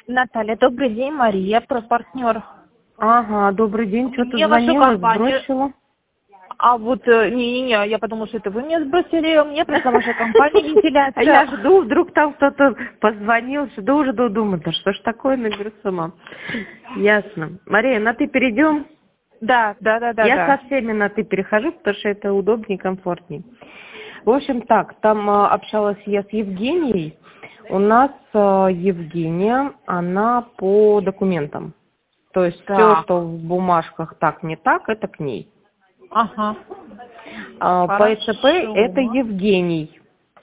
Наталья, добрый день, Мария, про партнер. Ага, добрый день. Что ты Мне вашу звонила, компанию. сбросила? А вот, не-не-не, я подумала, что это вы мне сбросили, мне пришла ваша компания А вентиляция. я жду, вдруг там кто-то позвонил, жду, думаю, да что ж такое, наберу сама. Ясно. Мария, на ты перейдем? Да. Я со всеми на ты перехожу, потому что это удобнее и комфортнее. В общем, так, там общалась я с Евгенией. У нас Евгения, она по документам. То есть все, Так, что в бумажках так, не так, это к ней. ага. По ЭЦП это Хорошо. Евгений.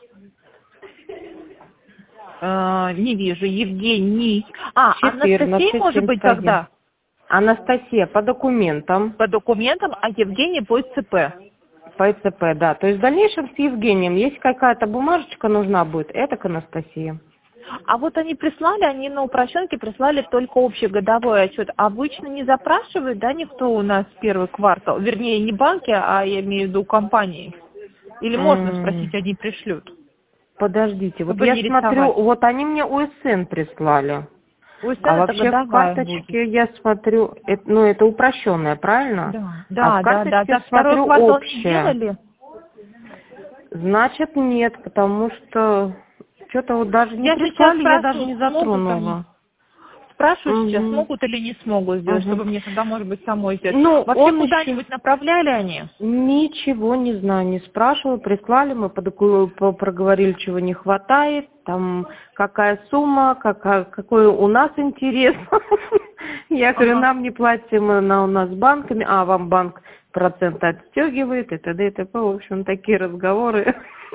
Не вижу, Евгений. Анастасия может быть 1471. тогда? Анастасия по документам. По документам, а Евгений по ЦП. По ЭЦП, да. То есть в дальнейшем с Евгением, если какая-то бумажечка нужна будет, это к Анастасии. А вот они прислали, они на упрощенке прислали только общий годовой отчет. Обычно не запрашивает, да, никто у нас первый квартал? Вернее, не банки, а я имею в виду компании. Или можно спросить, они пришлют? Подождите, вот Чтобы я не смотрю, рисовать. вот они мне УСН прислали. У СН А это вообще в годовая будет. карточке я смотрю, это упрощенная, правильно? Да, А в За карточке второй смотрю квартал не общая. делали? Значит, нет, потому что что-то вот даже не Я сейчас прислали, я даже спрошу, не смогут они. затронула. Спрашиваю сейчас, Угу, смогут или не смогут сделать, угу. чтобы мне тогда, может быть, самой сделать. Ну, Вообще он еще куда-нибудь направляли они? ничего не знаю, не спрашивал, прислали, мы проговорили, чего не хватает, там какая сумма, какой у нас интерес. Я говорю, Ага. нам не платим, у нас банками, а вам банк процент отстегивает, и т.д. и т.п. В общем, такие разговоры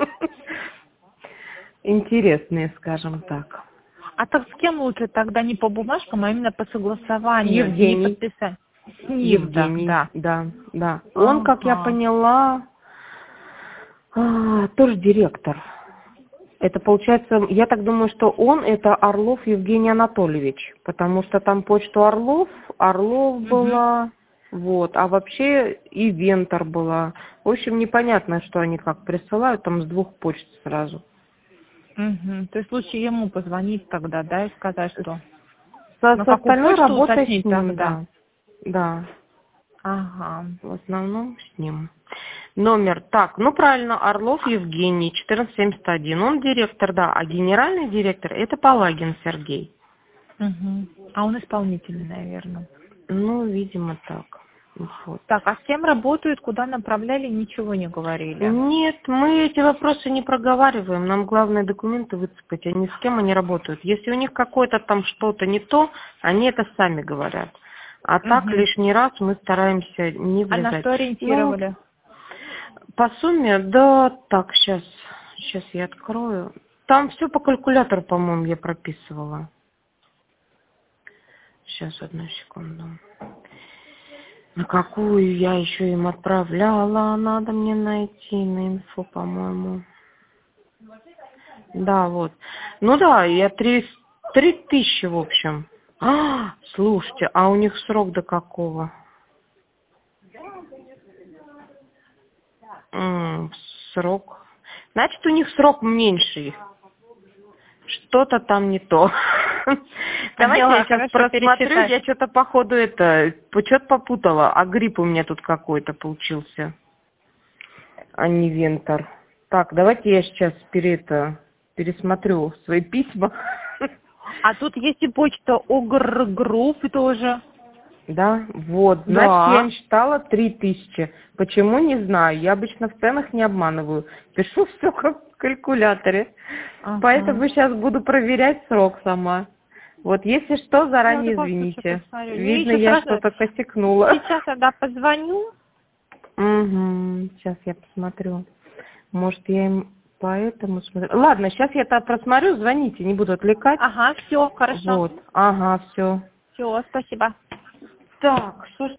интересные, скажем так. А так с кем лучше тогда не по бумажкам, а именно по согласованию и Евгений. подписать? С ним Евгений, тогда. да. Он, как я Ага. поняла, тоже директор. Это получается, я так думаю, что он это Орлов Евгений Анатольевич, потому что там почту Орлов Угу. была, вот, а вообще и Вентор была. В общем, непонятно, что они как присылают, там с двух почт сразу. Угу. То есть лучше ему позвонить тогда, да, и сказать, что на С какую остальной почту работой с уточнить ним, тогда. да. Да. Ага. В основном с ним. Номер. Так, ну правильно, Орлов Евгений, 1471. Он директор, да, а генеральный директор это Палагин Сергей. Угу. А он исполнительный, наверное. Ну, видимо, так. Вот. Так, а с кем работают, куда направляли, ничего не говорили. Нет, мы эти вопросы не проговариваем. Нам главное документы выцепать, а не с кем они работают. Если у них какое-то там что-то не то, они это сами говорят. А так Угу. лишний раз мы стараемся не А на влезать. что Ну, ориентировали? по сумме, да, так, сейчас я открою. Там все по калькулятору, по-моему, я прописывала. Сейчас, одну секунду. На какую я еще им отправляла, надо мне найти на инфо, по-моему. Да, вот. Ну да, я 3000, в общем. Слушайте, а у них срок до какого? Срок. Значит, у них срок меньше. Что-то там не то. Давайте Поняла, я сейчас хорошо, просмотрю, пересчитать. я что-то походу что-то попутала, а грипп у меня тут какой-то получился, а не Вентор. Так, давайте я сейчас пересмотрю свои письма. А тут есть и почта ОГР-групп тоже. Да, вот, значит, я Да. им считала 3000. Почему, не знаю, я обычно в ценах не обманываю. Пишу все как в калькуляторе. Ага. Поэтому сейчас буду проверять срок сама. Вот, если что, Я в заранее любом случае извините. посмотрю. Не, Видно, еще я сразу. что-то косякнула. Сейчас тогда позвоню. Угу, сейчас я посмотрю. Может, я им поэтому смотрю. Ладно, сейчас я это просмотрю, звоните, не буду отвлекать. Ага, все, хорошо. Вот, ага, все. Все, спасибо. Так, что ж